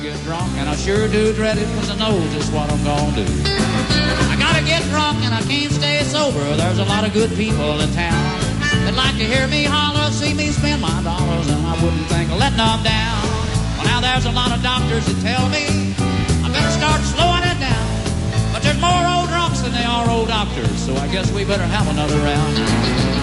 get drunk, and I sure do dread it, 'cause I know just what I'm gonna do. I gotta get drunk and I can't stay sober. There's a lot of good people in town that like to hear me holler, see me spend my dollars, and I wouldn't think of letting them down. Well, now there's a lot of doctors that tell me I better start slowing it down. But there's more old drunks than there are old doctors, so I guess we better have another round.